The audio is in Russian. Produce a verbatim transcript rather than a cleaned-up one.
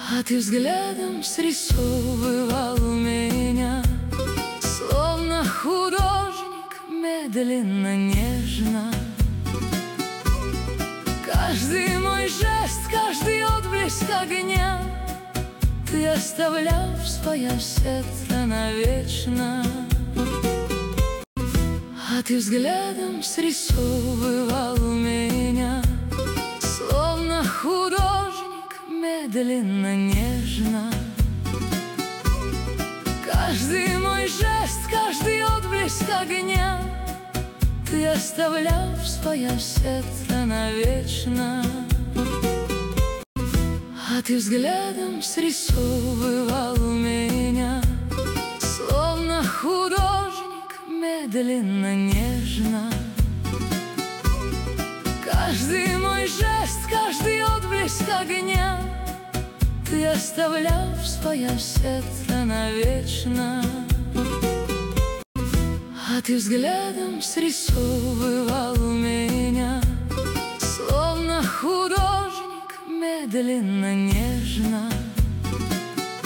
А ты взглядом срисовывал меня, словно художник, медленно, нежно. Каждый мой жест, каждый отблеск огня ты оставлял в своем сердце навечно. А ты взглядом срисовывал меня, словно художник, медленно, нежно. Каждый мой жест, каждый отблеск огня ты оставлял в своем сердце навечно. А ты взглядом срисовывал меня, словно художник, медленно, нежно. Каждый мой жест, каждый отблеск огня ты оставлял в своем сердце навечно. А ты взглядом срисовывал меня, словно художник, медленно, нежно.